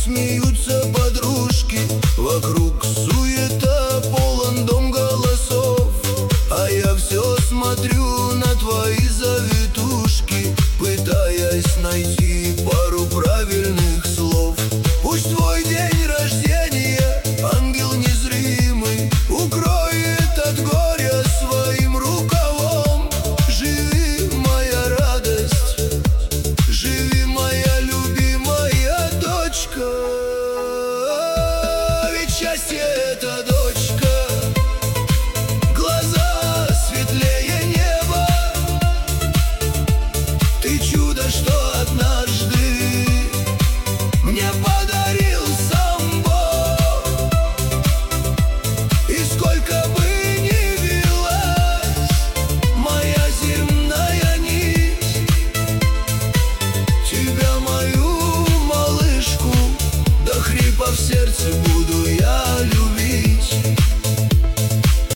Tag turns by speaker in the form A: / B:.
A: смеются подружки, вокруг суета, полон дом голосов. А я все смотрю на твои завитушки, пытаясь найти пару правильных слов. Пусть твой день рождения ангел незримый укроет от горя своим рукавом. Живи, моя радость, живи, моя любимая дочка. Ведь счастье — это дочка. Глаза светлее неба. Ты чудо, что однажды мне подарил сам Бог. И сколько бы ни вилась моя земная нить, тебя, мою малышку, до хрипа в сердце будет